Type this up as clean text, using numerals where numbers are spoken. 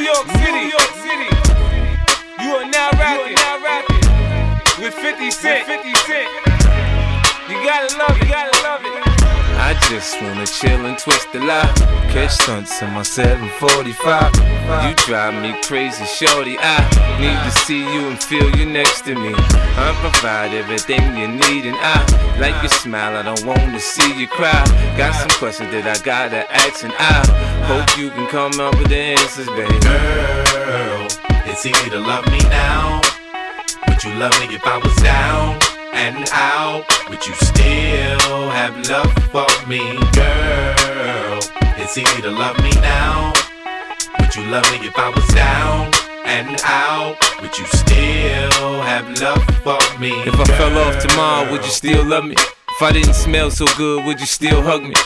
York City. You are now rapping with 50 Cent. You gotta love it, I just wanna chill and twist the lie. Catch stunts in my 745. You drive me crazy, shorty. I need to see you and feel you next to me. I provide everything you need, and I like your smile. I don't wanna see you cry. Got some questions that I gotta ask, and I hope you can come up with the answers, baby. Girl, it's easy to love me now. Would you love me if I was down and out? Would you still have love for me? Girl, it's easy to love me now. Would you love me if I was down and out? Would you still have love for me? If I fell off tomorrow, would you still love me? If I didn't smell so good, would you still hug me?